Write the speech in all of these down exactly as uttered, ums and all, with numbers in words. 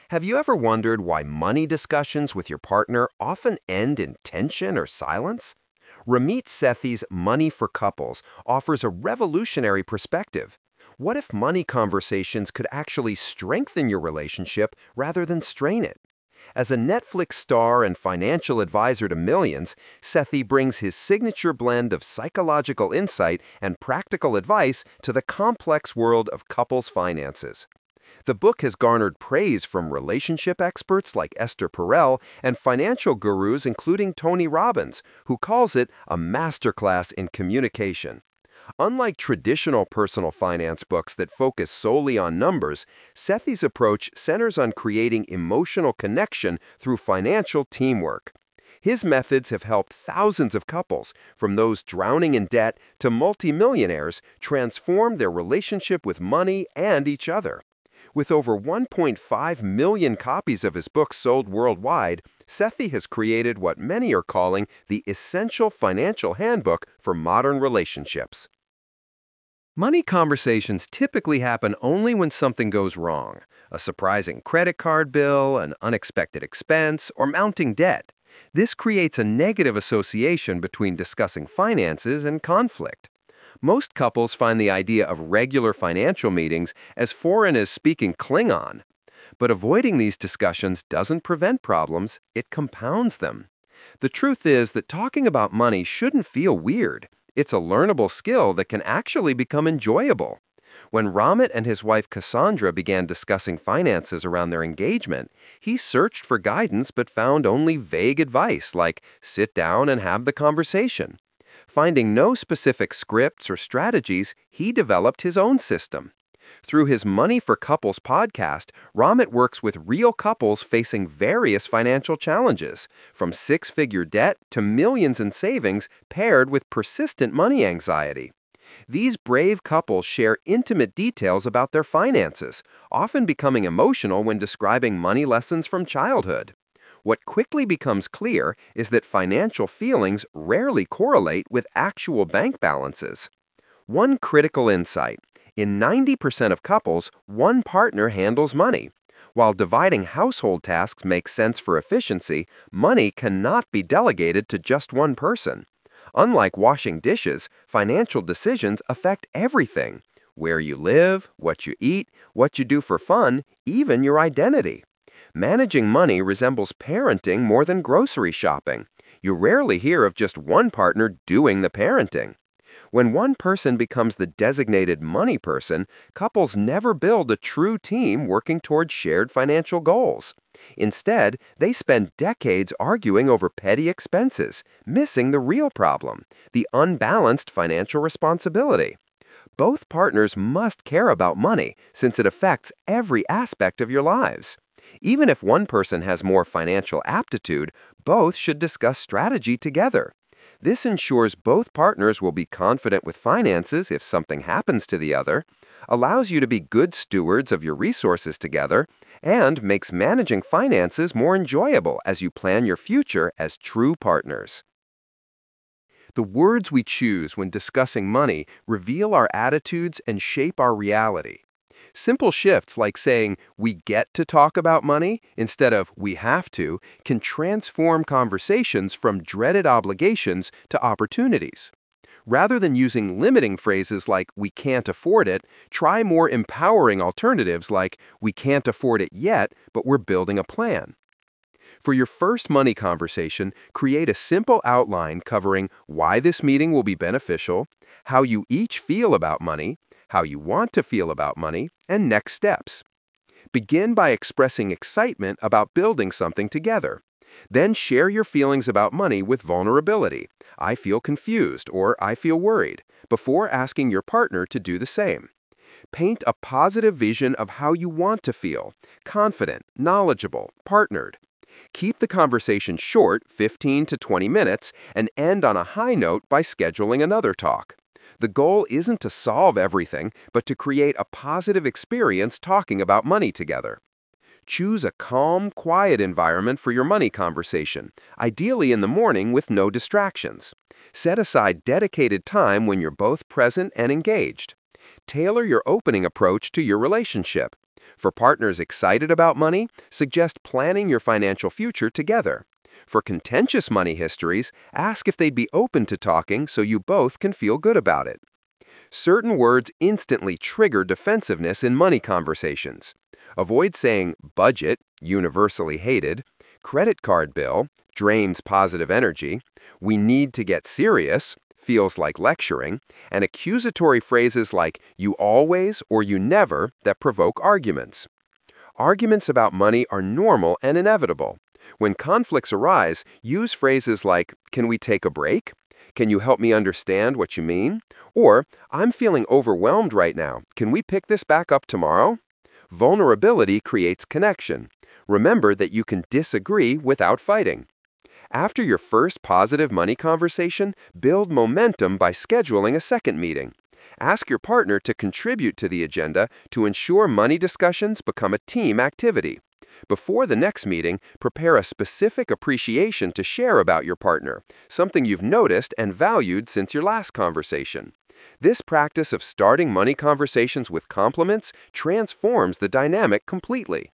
Have you ever wondered why money discussions with your partner often end in tension or silence? Ramit Sethi's Money for Couples offers a revolutionary perspective. What if money conversations could actually strengthen your relationship rather than strain it? As a Netflix star and financial advisor to millions, Sethi brings his signature blend of psychological insight and practical advice to the complex world of couples finances. The book has garnered praise from relationship experts like Esther Perel and financial gurus including Tony Robbins, who calls it a masterclass in communication. Unlike traditional personal finance books that focus solely on numbers, Sethi's approach centers on creating emotional connection through financial teamwork. His methods have helped thousands of couples, from those drowning in debt to multimillionaires, transform their relationship with money and each other. With over one point five million copies of his books sold worldwide, Sethi has created what many are calling the essential financial handbook for modern relationships. Money conversations typically happen only when something goes wrong, a surprising credit card bill, an unexpected expense, or mounting debt. This creates a negative association between discussing finances and conflict. Most couples find the idea of regular financial meetings as foreign as speaking Klingon. But avoiding these discussions doesn't prevent problems, it compounds them. The truth is that talking about money shouldn't feel weird. It's a learnable skill that can actually become enjoyable. When Ramit and his wife Cassandra began discussing finances around their engagement, he searched for guidance but found only vague advice like, sit down and have the conversation. Finding no specific scripts or strategies, he developed his own system. Through his Money for Couples podcast, Ramit works with real couples facing various financial challenges, from six-figure debt to millions in savings paired with persistent money anxiety. These brave couples share intimate details about their finances, often becoming emotional when describing money lessons from childhood. What quickly becomes clear is that financial feelings rarely correlate with actual bank balances. One critical insight: in ninety percent of couples, one partner handles money. While dividing household tasks makes sense for efficiency, money cannot be delegated to just one person. Unlike washing dishes, financial decisions affect everything: where you live, what you eat, what you do for fun, even your identity. Managing money resembles parenting more than grocery shopping. You rarely hear of just one partner doing the parenting. When one person becomes the designated money person, couples never build a true team working toward shared financial goals. Instead, they spend decades arguing over petty expenses, missing the real problem: the unbalanced financial responsibility. Both partners must care about money since it affects every aspect of your lives. Even if one person has more financial aptitude, both should discuss strategy together. This ensures both partners will be confident with finances if something happens to the other, allows you to be good stewards of your resources together, and makes managing finances more enjoyable as you plan your future as true partners. The words we choose when discussing money reveal our attitudes and shape our reality. Simple shifts like saying, "we get to talk about money" instead of "we have to" can transform conversations from dreaded obligations to opportunities. Rather than using limiting phrases like "we can't afford it," try more empowering alternatives like "we can't afford it yet, but we're building a plan." For your first money conversation, create a simple outline covering why this meeting will be beneficial, how you each feel about money, how you want to feel about money, and next steps. Begin by expressing excitement about building something together. Then share your feelings about money with vulnerability. "I feel confused" or "I feel worried," before asking your partner to do the same. Paint a positive vision of how you want to feel: confident, knowledgeable, partnered. Keep the conversation short, fifteen to twenty minutes, and end on a high note by scheduling another talk. The goal isn't to solve everything, but to create a positive experience talking about money together. Choose a calm, quiet environment for your money conversation, ideally in the morning with no distractions. Set aside dedicated time when you're both present and engaged. Tailor your opening approach to your relationship. For partners excited about money, suggest planning your financial future together. For contentious money histories, ask if they'd be open to talking so you both can feel good about it. Certain words instantly trigger defensiveness in money conversations. Avoid saying budget, universally hated, credit card bill, drains positive energy, we need to get serious, feels like lecturing, and accusatory phrases like you always or you never that provoke arguments. Arguments about money are normal and inevitable. When conflicts arise, use phrases like, can we take a break? Can you help me understand what you mean? Or, I'm feeling overwhelmed right now. Can we pick this back up tomorrow? Vulnerability creates connection. Remember that you can disagree without fighting. After your first positive money conversation, build momentum by scheduling a second meeting. Ask your partner to contribute to the agenda to ensure money discussions become a team activity. Before the next meeting, prepare a specific appreciation to share about your partner, something you've noticed and valued since your last conversation. This practice of starting money conversations with compliments transforms the dynamic completely.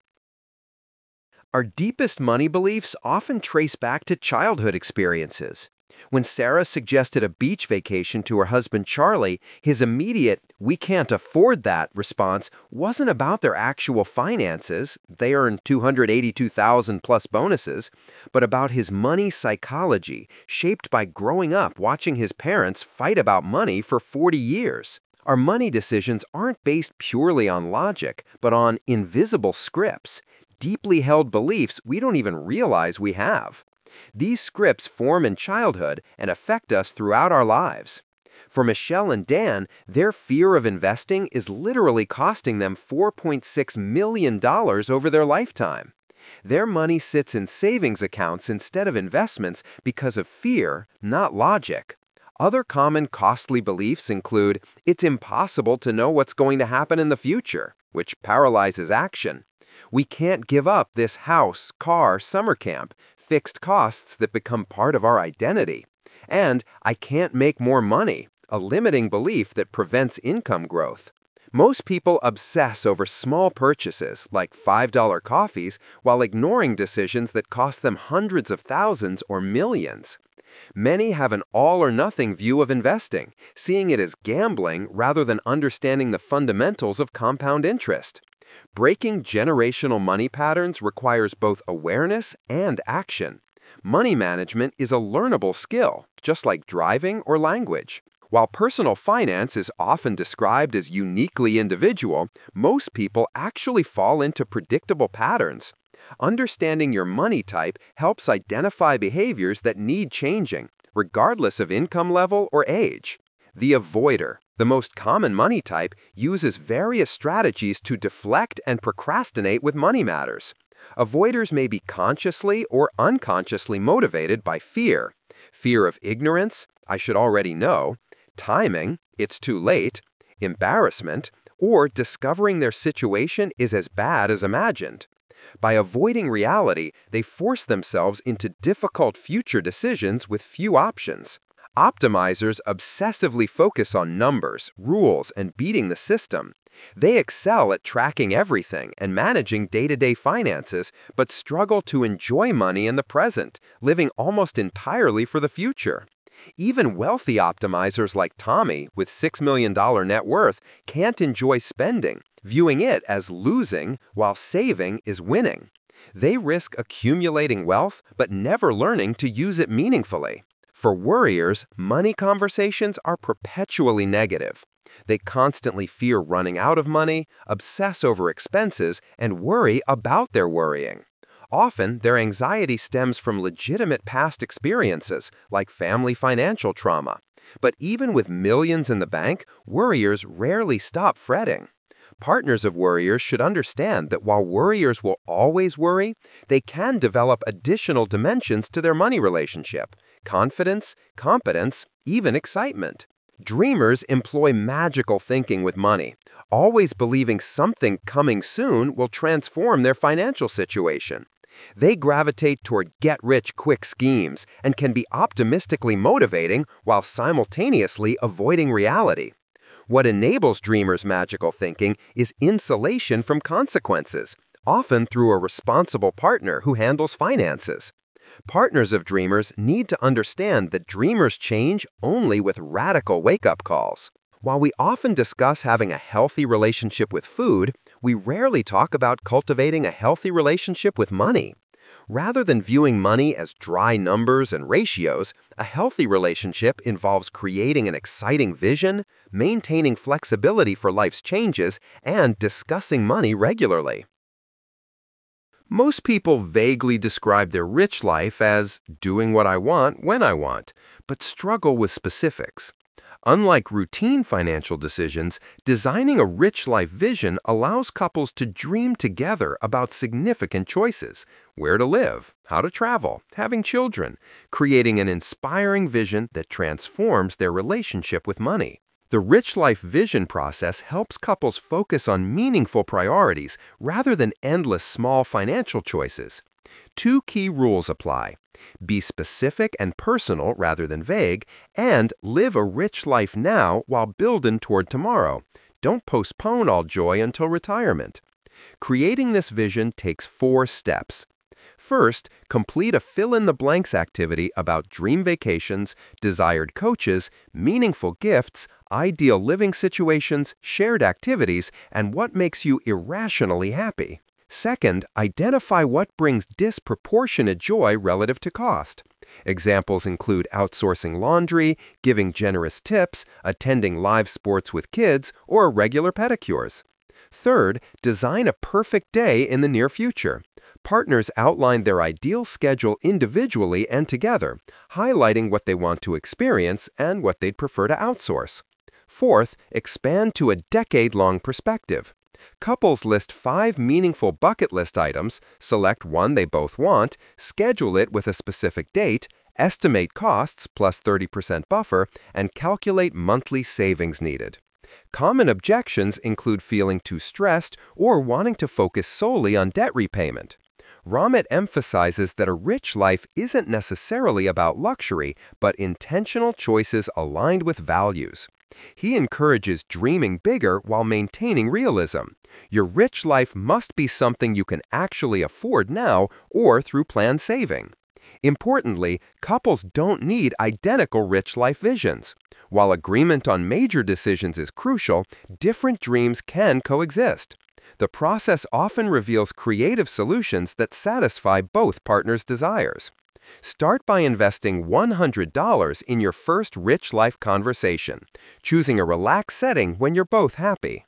Our deepest money beliefs often trace back to childhood experiences. When Sarah suggested a beach vacation to her husband Charlie, his immediate, "we can't afford that" response wasn't about their actual finances, they earned two hundred eighty-two thousand dollars plus bonuses, but about his money psychology, shaped by growing up watching his parents fight about money for forty years. Our money decisions aren't based purely on logic, but on invisible scripts, deeply held beliefs we don't even realize we have. These scripts form in childhood and affect us throughout our lives. For Michelle and Dan, their fear of investing is literally costing them four point six million dollars over their lifetime. Their money sits in savings accounts instead of investments because of fear, not logic. Other common costly beliefs include, it's impossible to know what's going to happen in the future, which paralyzes action. We can't give up this house, car, summer camp, fixed costs that become part of our identity. And I can't make more money, a limiting belief that prevents income growth. Most people obsess over small purchases, like five dollar coffees, while ignoring decisions that cost them hundreds of thousands or millions. Many have an all-or-nothing view of investing, seeing it as gambling rather than understanding the fundamentals of compound interest. Breaking generational money patterns requires both awareness and action. Money management is a learnable skill, just like driving or language. While personal finance is often described as uniquely individual, most people actually fall into predictable patterns. Understanding your money type helps identify behaviors that need changing, regardless of income level or age. The avoider, the most common money type, uses various strategies to deflect and procrastinate with money matters. Avoiders may be consciously or unconsciously motivated by fear. Fear of ignorance, I should already know, timing, it's too late, embarrassment, or discovering their situation is as bad as imagined. By avoiding reality, they force themselves into difficult future decisions with few options. Optimizers obsessively focus on numbers, rules, and beating the system. They excel at tracking everything and managing day-to-day finances, but struggle to enjoy money in the present, living almost entirely for the future. Even wealthy optimizers like Tommy, with six million dollars net worth, can't enjoy spending, viewing it as losing while saving is winning. They risk accumulating wealth, but never learning to use it meaningfully. For worriers, money conversations are perpetually negative. They constantly fear running out of money, obsess over expenses, and worry about their worrying. Often, their anxiety stems from legitimate past experiences, like family financial trauma. But even with millions in the bank, worriers rarely stop fretting. Partners of worriers should understand that while worriers will always worry, they can develop additional dimensions to their money relationship: confidence, competence, even excitement. Dreamers employ magical thinking with money, always believing something coming soon will transform their financial situation. They gravitate toward get-rich-quick schemes and can be optimistically motivating while simultaneously avoiding reality. What enables dreamers' magical thinking is insulation from consequences, often through a responsible partner who handles finances. Partners of dreamers need to understand that dreamers change only with radical wake-up calls. While we often discuss having a healthy relationship with food, we rarely talk about cultivating a healthy relationship with money. Rather than viewing money as dry numbers and ratios, a healthy relationship involves creating an exciting vision, maintaining flexibility for life's changes, and discussing money regularly. Most people vaguely describe their rich life as doing what I want when I want, but struggle with specifics. Unlike routine financial decisions, designing a rich life vision allows couples to dream together about significant choices: where to live, how to travel, having children, creating an inspiring vision that transforms their relationship with money. The Rich Life Vision process helps couples focus on meaningful priorities rather than endless small financial choices. Two key rules apply: be specific and personal rather than vague, and live a rich life now while building toward tomorrow. Don't postpone all joy until retirement. Creating this vision takes four steps. First, complete a fill-in-the-blanks activity about dream vacations, desired coaches, meaningful gifts, ideal living situations, shared activities, and what makes you irrationally happy. Second, identify what brings disproportionate joy relative to cost. Examples include outsourcing laundry, giving generous tips, attending live sports with kids, or regular pedicures. Third, design a perfect day in the near future. Partners outline their ideal schedule individually and together, highlighting what they want to experience and what they'd prefer to outsource. Fourth, expand to a decade-long perspective. Couples list five meaningful bucket list items, select one they both want, schedule it with a specific date, estimate costs plus thirty percent buffer, and calculate monthly savings needed. Common objections include feeling too stressed or wanting to focus solely on debt repayment. Ramit emphasizes that a rich life isn't necessarily about luxury, but intentional choices aligned with values. He encourages dreaming bigger while maintaining realism. Your rich life must be something you can actually afford now or through planned saving. Importantly, couples don't need identical rich life visions. While agreement on major decisions is crucial, different dreams can coexist. The process often reveals creative solutions that satisfy both partners' desires. Start by investing one hundred dollars in your first rich life conversation, choosing a relaxed setting when you're both happy.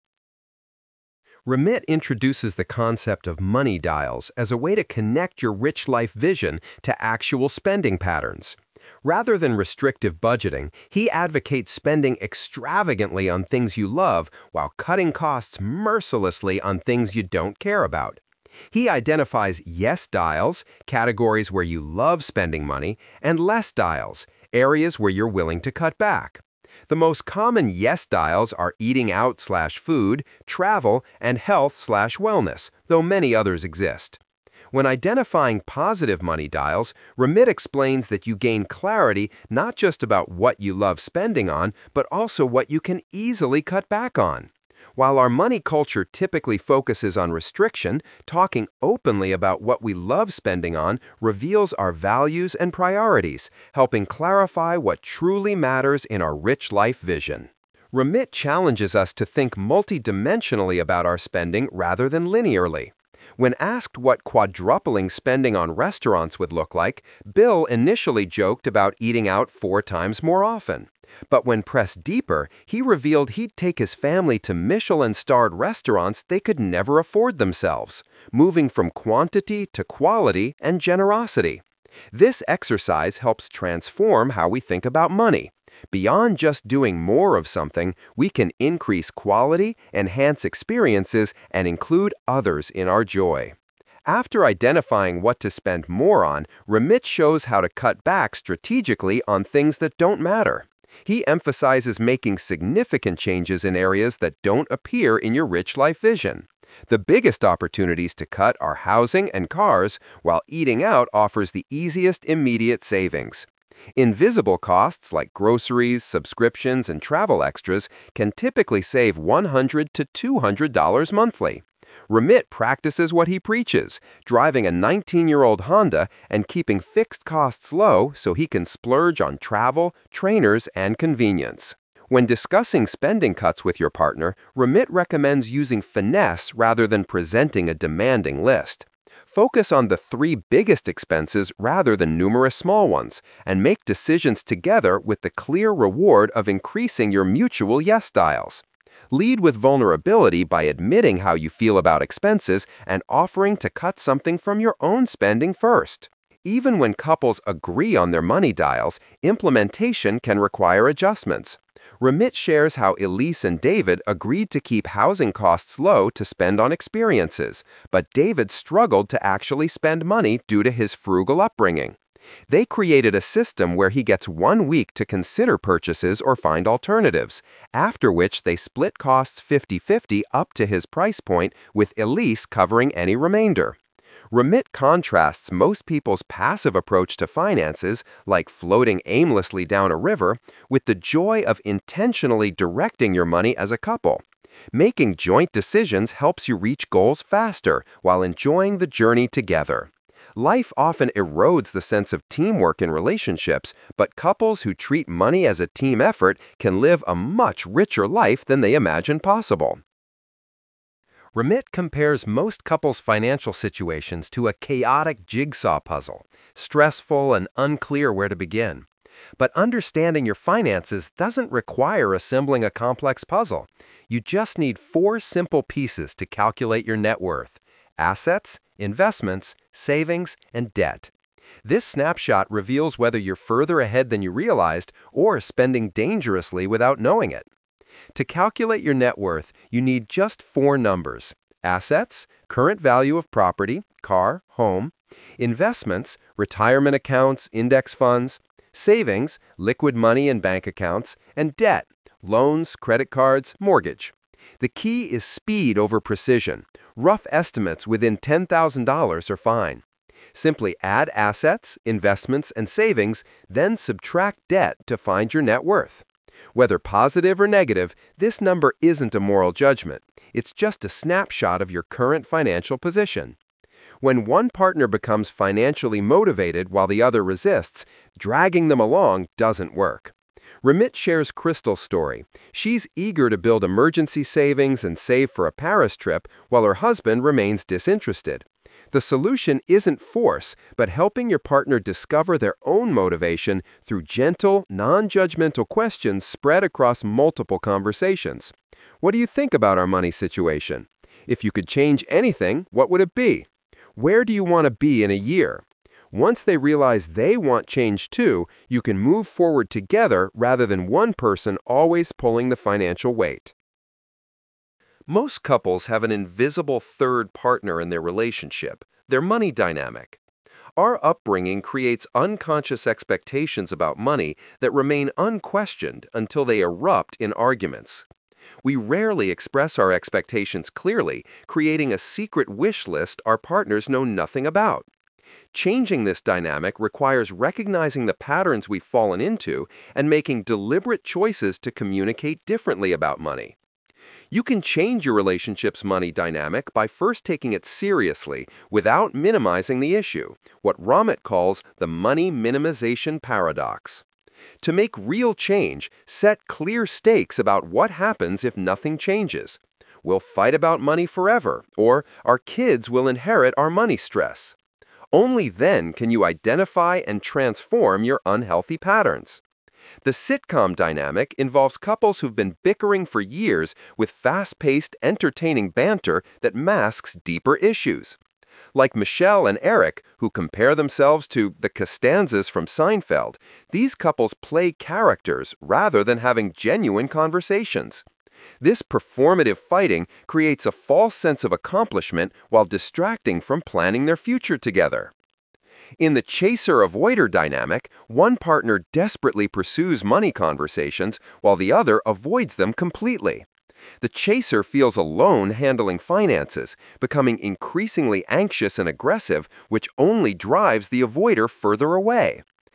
Ramit introduces the concept of money dials as a way to connect your rich life vision to actual spending patterns. Rather than restrictive budgeting, he advocates spending extravagantly on things you love while cutting costs mercilessly on things you don't care about. He identifies yes dials, categories where you love spending money, and less dials, areas where you're willing to cut back. The most common yes dials are eating out slash food, travel, and health slash wellness, though many others exist. When identifying positive money dials, Ramit explains that you gain clarity not just about what you love spending on, but also what you can easily cut back on. While our money culture typically focuses on restriction, talking openly about what we love spending on reveals our values and priorities, helping clarify what truly matters in our rich life vision. Ramit challenges us to think multidimensionally about our spending rather than linearly. When asked what quadrupling spending on restaurants would look like, Bill initially joked about eating out four times more often. But when pressed deeper, he revealed he'd take his family to Michelin-starred restaurants they could never afford themselves, moving from quantity to quality and generosity. This exercise helps transform how we think about money. Beyond just doing more of something, we can increase quality, enhance experiences, and include others in our joy. After identifying what to spend more on, Ramit shows how to cut back strategically on things that don't matter. He emphasizes making significant changes in areas that don't appear in your rich life vision. The biggest opportunities to cut are housing and cars, while eating out offers the easiest immediate savings. Invisible costs like groceries, subscriptions, and travel extras can typically save one hundred to two hundred dollars monthly. Remit practices what he preaches, driving a nineteen-year-old Honda and keeping fixed costs low so he can splurge on travel, trainers, and convenience. When discussing spending cuts with your partner, Remit recommends using finesse rather than presenting a demanding list. Focus on the three biggest expenses rather than numerous small ones, and make decisions together with the clear reward of increasing your mutual yes dials. Lead with vulnerability by admitting how you feel about expenses and offering to cut something from your own spending first. Even when couples agree on their money dials, implementation can require adjustments. Remit shares how Elise and David agreed to keep housing costs low to spend on experiences, but David struggled to actually spend money due to his frugal upbringing. They created a system where he gets one week to consider purchases or find alternatives, after which they split costs fifty fifty up to his price point, with Elise covering any remainder. Remit contrasts most people's passive approach to finances, like floating aimlessly down a river, with the joy of intentionally directing your money as a couple. Making joint decisions helps you reach goals faster while enjoying the journey together. Life often erodes the sense of teamwork in relationships, but couples who treat money as a team effort can live a much richer life than they imagine possible. Remit compares most couples' financial situations to a chaotic jigsaw puzzle, stressful and unclear where to begin. But understanding your finances doesn't require assembling a complex puzzle. You just need four simple pieces to calculate your net worth: assets, investments, savings, and debt. This snapshot reveals whether you're further ahead than you realized or spending dangerously without knowing it. To calculate your net worth, you need just four numbers: assets, current value of property, car, home; investments, retirement accounts, index funds; savings, liquid money in bank accounts; and debt, loans, credit cards, mortgage. The key is speed over precision. Rough estimates within ten thousand dollars are fine. Simply add assets, investments, and savings, then subtract debt to find your net worth. Whether positive or negative, this number isn't a moral judgment. It's just a snapshot of your current financial position. When one partner becomes financially motivated while the other resists, dragging them along doesn't work. Remit shares Crystal's story. She's eager to build emergency savings and save for a Paris trip while her husband remains disinterested. The solution isn't force, but helping your partner discover their own motivation through gentle, non-judgmental questions spread across multiple conversations. What do you think about our money situation? If you could change anything, what would it be? Where do you want to be in a year? Once they realize they want change too, you can move forward together rather than one person always pulling the financial weight. Most couples have an invisible third partner in their relationship, their money dynamic. Our upbringing creates unconscious expectations about money that remain unquestioned until they erupt in arguments. We rarely express our expectations clearly, creating a secret wish list our partners know nothing about. Changing this dynamic requires recognizing the patterns we've fallen into and making deliberate choices to communicate differently about money. You can change your relationship's money dynamic by first taking it seriously without minimizing the issue, what Ramit calls the money minimization paradox. To make real change, set clear stakes about what happens if nothing changes. We'll fight about money forever, or our kids will inherit our money stress. Only then can you identify and transform your unhealthy patterns. The sitcom dynamic involves couples who've been bickering for years with fast-paced, entertaining banter that masks deeper issues. Like Michelle and Eric, who compare themselves to the Costanzas from Seinfeld, these couples play characters rather than having genuine conversations. This performative fighting creates a false sense of accomplishment while distracting from planning their future together. In the chaser-avoider dynamic, one partner desperately pursues money conversations while the other avoids them completely. The chaser feels alone handling finances, becoming increasingly anxious and aggressive, which only drives the avoider further away.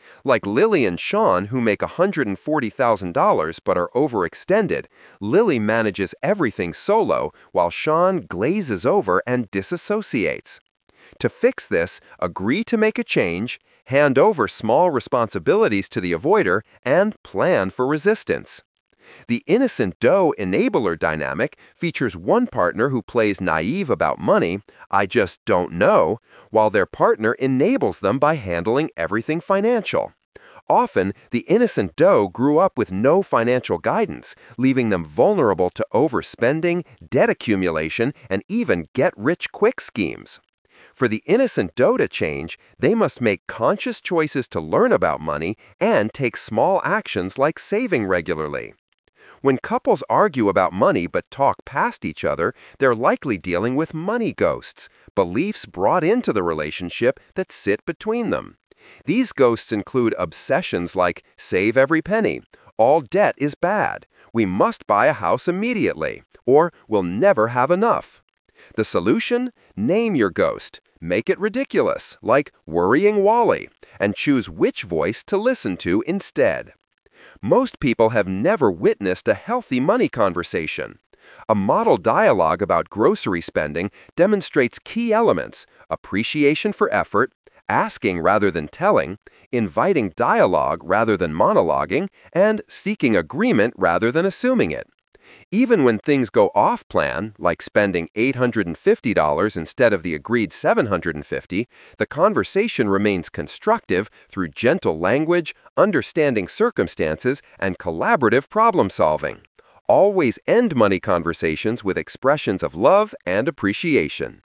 Like Lily and Sean, who make one hundred forty thousand dollars but are overextended. Lily manages everything solo, while Sean glazes over and disassociates. To fix this, agree to make a change, hand over small responsibilities to the avoider, and plan for resistance. The innocent doe enabler dynamic features one partner who plays naive about money, I just don't know, while their partner enables them by handling everything financial. Often, the innocent doe grew up with no financial guidance, leaving them vulnerable to overspending, debt accumulation, and even get-rich-quick schemes. For the innocent doe to change, they must make conscious choices to learn about money and take small actions like saving regularly. When couples argue about money but talk past each other, they're likely dealing with money ghosts, beliefs brought into the relationship that sit between them. These ghosts include obsessions like save every penny, all debt is bad, we must buy a house immediately, or we'll never have enough. The solution? Name your ghost. Make it ridiculous, like worrying Wally, and choose which voice to listen to instead. Most people have never witnessed a healthy money conversation. A model dialogue about grocery spending demonstrates key elements: appreciation for effort, asking rather than telling, inviting dialogue rather than monologuing, and seeking agreement rather than assuming it. Even when things go off plan, like spending eight hundred fifty dollars instead of the agreed seven hundred fifty dollars, the conversation remains constructive through gentle language, understanding circumstances, and collaborative problem solving. Always end money conversations with expressions of love and appreciation.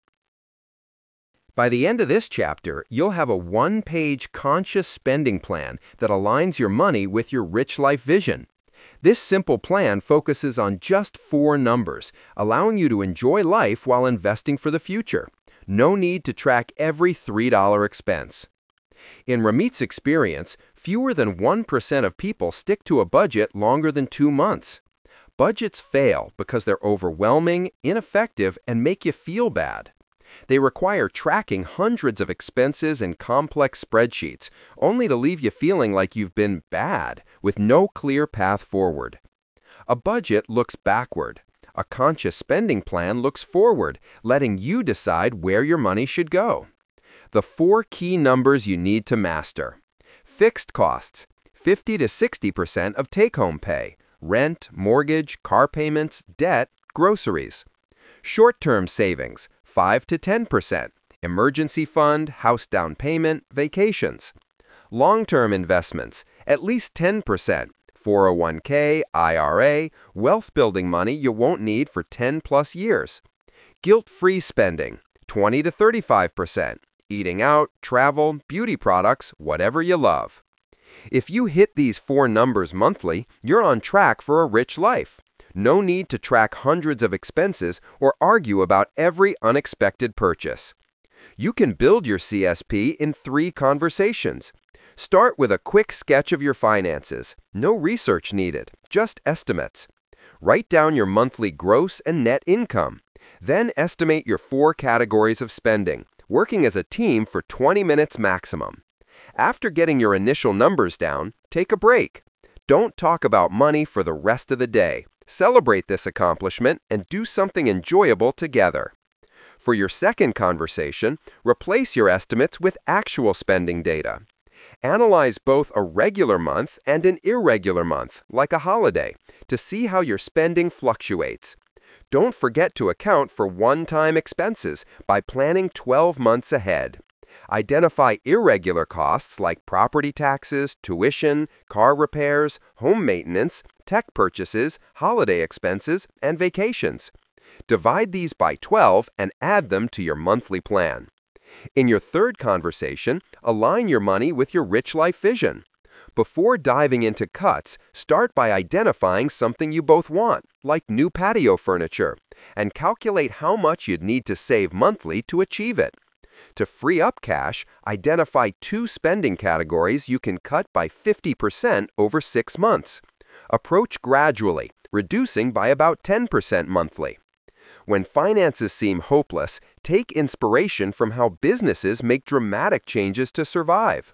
By the end of this chapter, you'll have a one-page conscious spending plan that aligns your money with your rich life vision. This simple plan focuses on just four numbers, allowing you to enjoy life while investing for the future. No need to track every three dollar expense. In Ramit's experience, fewer than one percent of people stick to a budget longer than two months. Budgets fail because they're overwhelming, ineffective, and make you feel bad. They require tracking hundreds of expenses and complex spreadsheets, only to leave you feeling like you've been bad, with no clear path forward. A budget looks backward. A conscious spending plan looks forward, letting you decide where your money should go. The four key numbers you need to master. Fixed costs, fifty to sixty percent of take-home pay, rent, mortgage, car payments, debt, groceries. Short-term savings, five to ten percent, emergency fund, house down payment, vacations. Long-term investments, at least ten percent, four oh one K, I R A, wealth-building money you won't need for ten plus years. Guilt-free spending, twenty to thirty-five percent, eating out, travel, beauty products, whatever you love. If you hit these four numbers monthly, you're on track for a rich life. No need to track hundreds of expenses or argue about every unexpected purchase. You can build your C S P in three conversations. Start with a quick sketch of your finances. No research needed, just estimates. Write down your monthly gross and net income. Then estimate your four categories of spending, working as a team for twenty minutes maximum. After getting your initial numbers down, take a break. Don't talk about money for the rest of the day. Celebrate this accomplishment and do something enjoyable together. For your second conversation, replace your estimates with actual spending data. Analyze both a regular month and an irregular month, like a holiday, to see how your spending fluctuates. Don't forget to account for one-time expenses by planning twelve months ahead. Identify irregular costs like property taxes, tuition, car repairs, home maintenance, tech purchases, holiday expenses, and vacations. Divide these by twelve and add them to your monthly plan. In your third conversation, align your money with your rich life vision. Before diving into cuts, start by identifying something you both want, like new patio furniture, and calculate how much you'd need to save monthly to achieve it. To free up cash, identify two spending categories you can cut by fifty percent over six months. Approach gradually, reducing by about ten percent monthly. When finances seem hopeless, take inspiration from how businesses make dramatic changes to survive.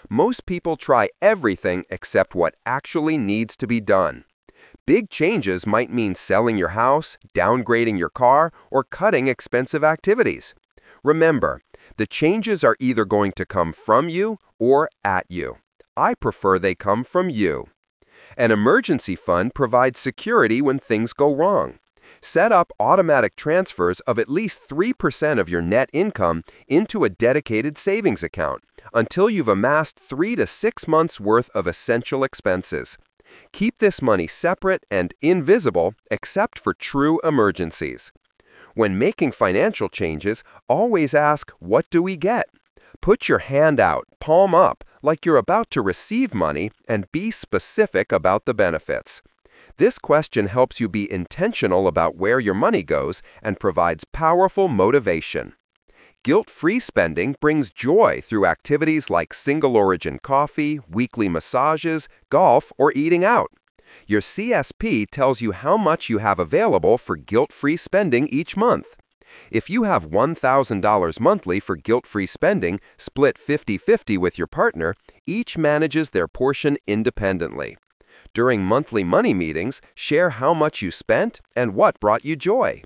Most people try everything except what actually needs to be done. Big changes might mean selling your house, downgrading your car, or cutting expensive activities. Remember, the changes are either going to come from you or at you. I prefer they come from you. An emergency fund provides security when things go wrong. Set up automatic transfers of at least three percent of your net income into a dedicated savings account until you've amassed three to six months' worth of essential expenses. Keep this money separate and invisible except for true emergencies. When making financial changes, always ask, what do we get? Put your hand out, palm up, like you're about to receive money, and be specific about the benefits. This question helps you be intentional about where your money goes and provides powerful motivation. Guilt-free spending brings joy through activities like single-origin coffee, weekly massages, golf, or eating out. Your C S P tells you how much you have available for guilt-free spending each month. If you have one thousand dollars monthly for guilt-free spending, split fifty fifty with your partner, each manages their portion independently. During monthly money meetings, share how much you spent and what brought you joy.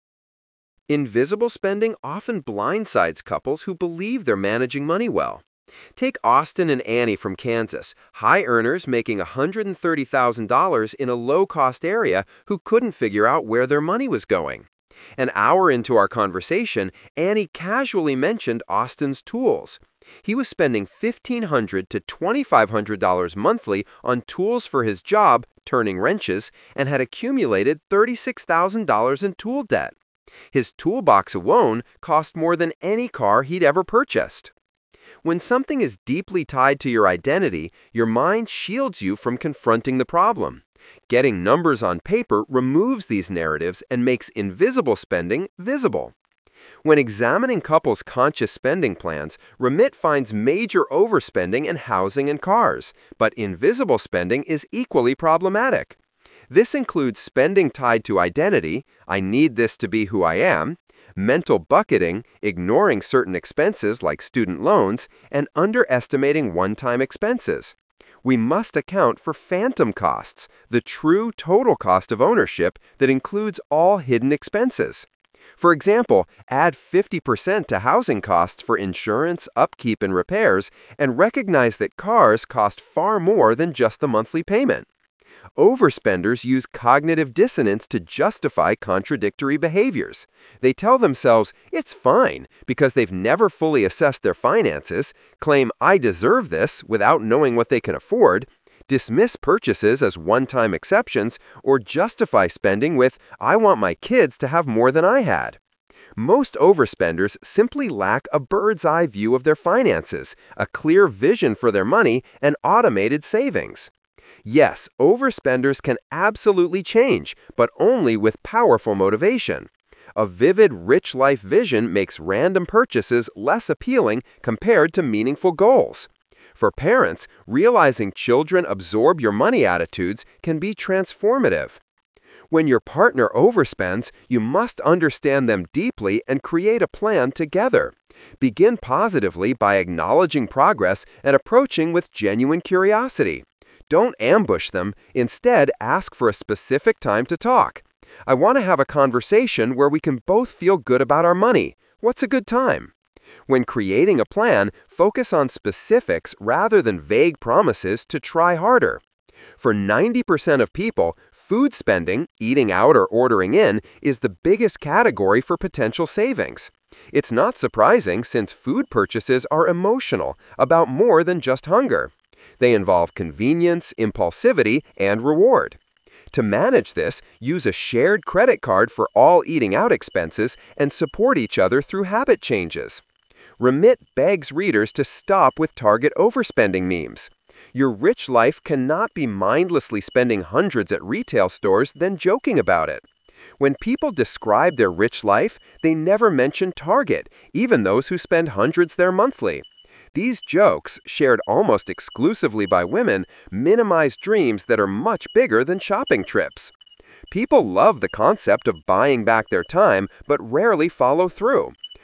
Invisible spending often blindsides couples who believe they're managing money well. Take Austin and Annie from Kansas, high earners making one hundred thirty thousand dollars in a low-cost area who couldn't figure out where their money was going. An hour into our conversation, Annie casually mentioned Austin's tools. He was spending fifteen hundred to twenty-five hundred dollars monthly on tools for his job, turning wrenches, and had accumulated thirty-six thousand dollars in tool debt. His toolbox alone cost more than any car he'd ever purchased. When something is deeply tied to your identity, your mind shields you from confronting the problem. Getting numbers on paper removes these narratives and makes invisible spending visible. When examining couples' conscious spending plans, Remit finds major overspending in housing and cars, but invisible spending is equally problematic. This includes spending tied to identity, I need this to be who I am, mental bucketing, ignoring certain expenses like student loans, and underestimating one-time expenses. We must account for phantom costs, the true total cost of ownership that includes all hidden expenses. For example, add fifty percent to housing costs for insurance, upkeep, and repairs, and recognize that cars cost far more than just the monthly payment. Overspenders use cognitive dissonance to justify contradictory behaviors. They tell themselves it's fine because they've never fully assessed their finances, claim I deserve this without knowing what they can afford, dismiss purchases as one-time exceptions, or justify spending with I want my kids to have more than I had. Most overspenders simply lack a bird's-eye view of their finances, a clear vision for their money, and automated savings. Yes, overspenders can absolutely change, but only with powerful motivation. A vivid, rich life vision makes random purchases less appealing compared to meaningful goals. For parents, realizing children absorb your money attitudes can be transformative. When your partner overspends, you must understand them deeply and create a plan together. Begin positively by acknowledging progress and approaching with genuine curiosity. Don't ambush them. Instead, ask for a specific time to talk. I want to have a conversation where we can both feel good about our money. What's a good time? When creating a plan, focus on specifics rather than vague promises to try harder. For ninety percent of people, food spending, eating out or ordering in, is the biggest category for potential savings. It's not surprising since food purchases are emotional, about more than just hunger. They involve convenience, impulsivity, and reward. To manage this, use a shared credit card for all eating out expenses and support each other through habit changes. Remit begs readers to stop with Target overspending memes. Your rich life cannot be mindlessly spending hundreds at retail stores then joking about it. When people describe their rich life, they never mention Target, even those who spend hundreds there monthly. These jokes, shared almost exclusively by women, minimize dreams that are much bigger than shopping trips. People love the concept of buying back their time, but rarely follow through.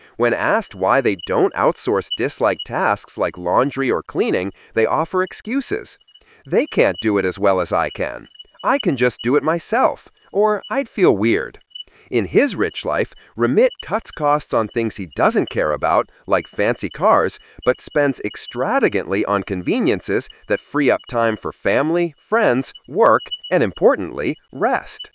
When asked why they don't outsource disliked tasks like laundry or cleaning, they offer excuses. They can't do it as well as I can. I can just do it myself, or I'd feel weird. In his rich life, Ramit cuts costs on things he doesn't care about, like fancy cars, but spends extravagantly on conveniences that free up time for family, friends, work, and importantly, rest.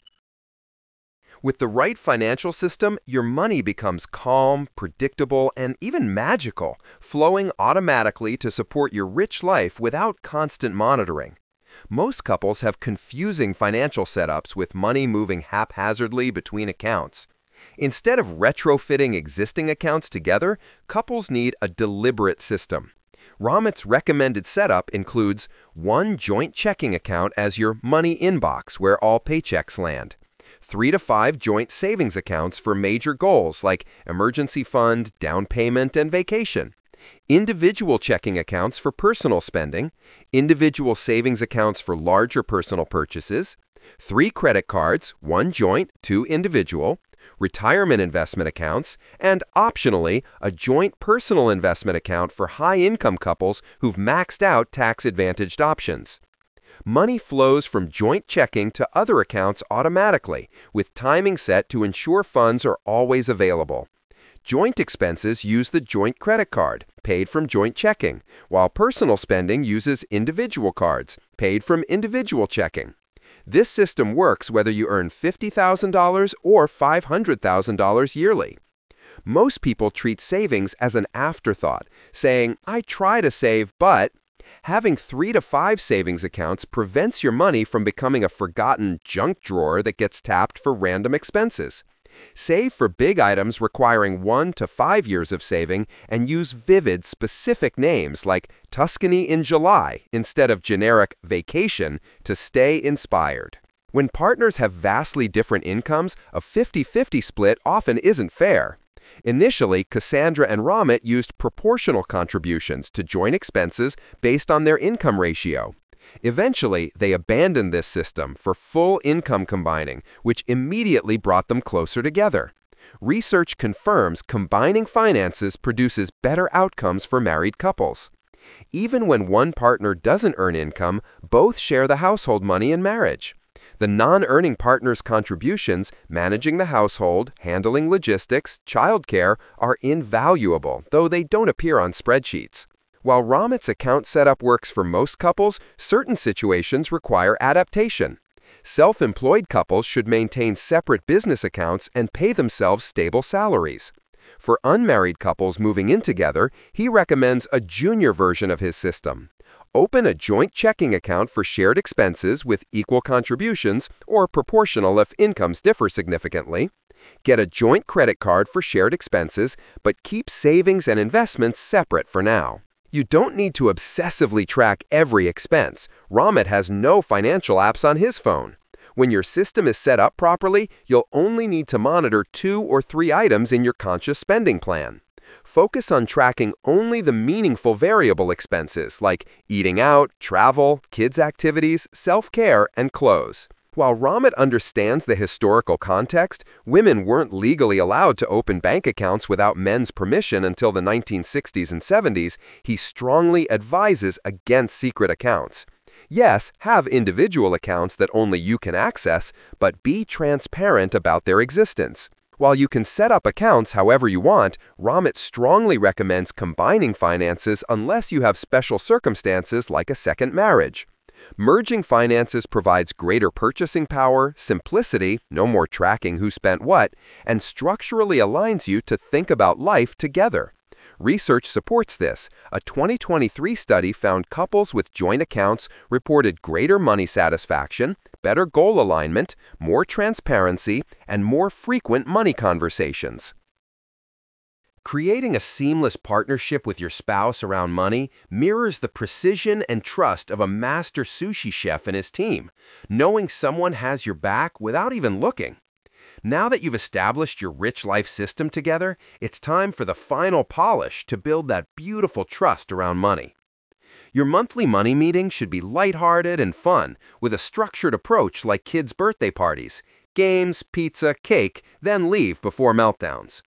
With the right financial system, your money becomes calm, predictable, and even magical, flowing automatically to support your rich life without constant monitoring. Most couples have confusing financial setups with money moving haphazardly between accounts. Instead of retrofitting existing accounts together, couples need a deliberate system. Ramit's recommended setup includes one joint checking account as your money inbox where all paychecks land, three to five joint savings accounts for major goals like emergency fund, down payment, and vacation, individual checking accounts for personal spending, individual savings accounts for larger personal purchases, three credit cards, one joint, two individual, retirement investment accounts, and optionally, a joint personal investment account for high-income couples who've maxed out tax-advantaged options. Money flows from joint checking to other accounts automatically, with timing set to ensure funds are always available. Joint expenses use the joint credit card, paid from joint checking, while personal spending uses individual cards, paid from individual checking. This system works whether you earn fifty thousand dollars or five hundred thousand dollars yearly. Most people treat savings as an afterthought, saying, "I try to save, but..." Having three to five savings accounts prevents your money from becoming a forgotten junk drawer that gets tapped for random expenses. Save for big items requiring one to five years of saving and use vivid, specific names like Tuscany in July instead of generic vacation to stay inspired. When partners have vastly different incomes, a fifty fifty split often isn't fair. Initially, Cassandra and Ramit used proportional contributions to joint expenses based on their income ratio. Eventually, they abandoned this system for full income combining, which immediately brought them closer together. Research confirms combining finances produces better outcomes for married couples. Even when one partner doesn't earn income, both share the household money in marriage. The non-earning partner's contributions, managing the household, handling logistics, childcare, are invaluable, though they don't appear on spreadsheets. While Ramit's account setup works for most couples, certain situations require adaptation. Self-employed couples should maintain separate business accounts and pay themselves stable salaries. For unmarried couples moving in together, he recommends a junior version of his system. Open a joint checking account for shared expenses with equal contributions or proportional if incomes differ significantly. Get a joint credit card for shared expenses, but keep savings and investments separate for now. You don't need to obsessively track every expense. Ramit has no financial apps on his phone. When your system is set up properly, you'll only need to monitor two or three items in your conscious spending plan. Focus on tracking only the meaningful variable expenses like eating out, travel, kids' activities, self-care, and clothes. While Ramit understands the historical context, women weren't legally allowed to open bank accounts without men's permission until the nineteen sixties and seventies, he strongly advises against secret accounts. Yes, have individual accounts that only you can access, but be transparent about their existence. While you can set up accounts however you want, Ramit strongly recommends combining finances unless you have special circumstances like a second marriage. Merging finances provides greater purchasing power, simplicity, no more tracking who spent what, and structurally aligns you to think about life together. Research supports this. A twenty twenty-three study found couples with joint accounts reported greater money satisfaction, better goal alignment, more transparency, and more frequent money conversations. Creating a seamless partnership with your spouse around money mirrors the precision and trust of a master sushi chef and his team, knowing someone has your back without even looking. Now that you've established your rich life system together, it's time for the final polish to build that beautiful trust around money. Your monthly money meeting should be lighthearted and fun, with a structured approach like kids' birthday parties, games, pizza, cake, then leave before meltdowns.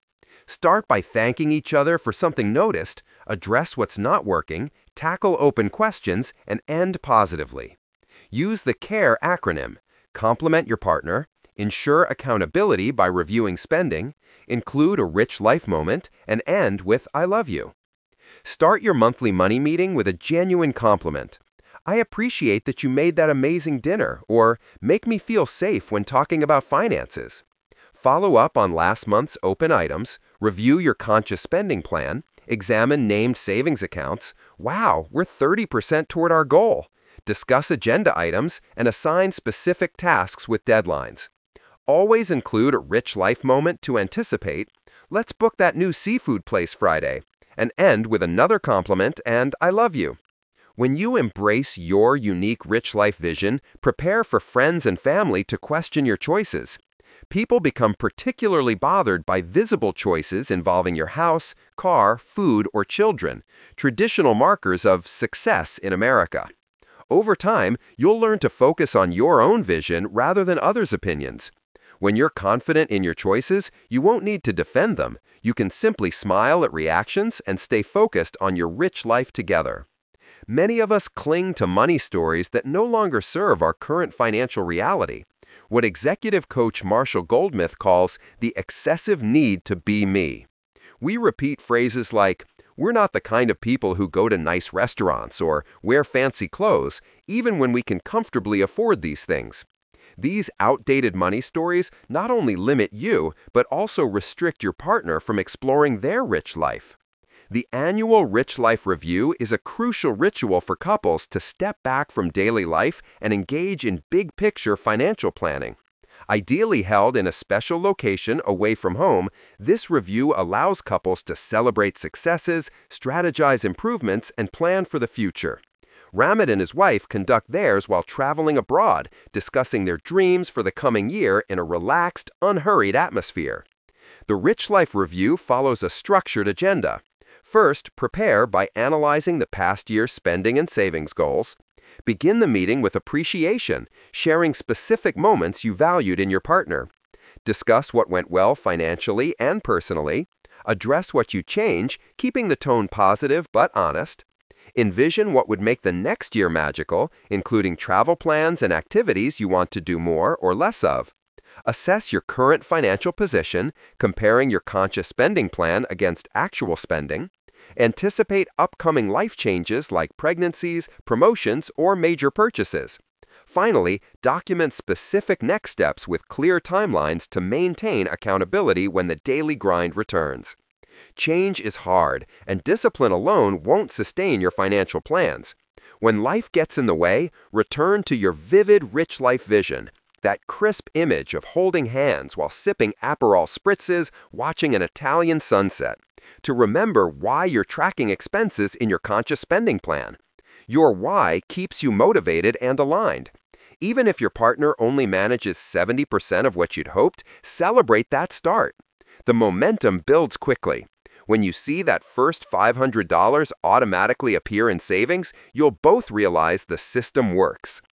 Start by thanking each other for something noticed, address what's not working, tackle open questions, and end positively. Use the CARE acronym. Compliment your partner, ensure accountability by reviewing spending, include a rich life moment, and end with I love you. Start your monthly money meeting with a genuine compliment. I appreciate that you made that amazing dinner, or make me feel safe when talking about finances. Follow up on last month's open items, review your conscious spending plan, examine named savings accounts. Wow, we're thirty percent toward our goal. Discuss agenda items and assign specific tasks with deadlines. Always include a rich life moment to anticipate. Let's book that new seafood place Friday. And end with another compliment and I love you. When you embrace your unique rich life vision, prepare for friends and family to question your choices. People become particularly bothered by visible choices involving your house, car, food, or children, traditional markers of success in America. Over time, you'll learn to focus on your own vision rather than others' opinions. When you're confident in your choices, you won't need to defend them. You can simply smile at reactions and stay focused on your rich life together. Many of us cling to money stories that no longer serve our current financial reality. What executive coach Marshall Goldsmith calls the excessive need to be me. We repeat phrases like, we're not the kind of people who go to nice restaurants or wear fancy clothes, even when we can comfortably afford these things. These outdated money stories not only limit you, but also restrict your partner from exploring their rich life. The annual Rich Life Review is a crucial ritual for couples to step back from daily life and engage in big-picture financial planning. Ideally held in a special location away from home, this review allows couples to celebrate successes, strategize improvements, and plan for the future. Ramit and his wife conduct theirs while traveling abroad, discussing their dreams for the coming year in a relaxed, unhurried atmosphere. The Rich Life Review follows a structured agenda. First, prepare by analyzing the past year's spending and savings goals. Begin the meeting with appreciation, sharing specific moments you valued in your partner. Discuss what went well financially and personally. Address what you change, keeping the tone positive but honest. Envision what would make the next year magical, including travel plans and activities you want to do more or less of. Assess your current financial position, comparing your conscious spending plan against actual spending. Anticipate upcoming life changes like pregnancies, promotions, or major purchases. Finally, document specific next steps with clear timelines to maintain accountability when the daily grind returns. Change is hard, and discipline alone won't sustain your financial plans. When life gets in the way, return to your vivid, rich life vision. That crisp image of holding hands while sipping Aperol spritzes, watching an Italian sunset. To remember why you're tracking expenses in your conscious spending plan. Your why keeps you motivated and aligned. Even if your partner only manages seventy percent of what you'd hoped, celebrate that start. The momentum builds quickly. When you see that first five hundred dollars automatically appear in savings, you'll both realize the system works.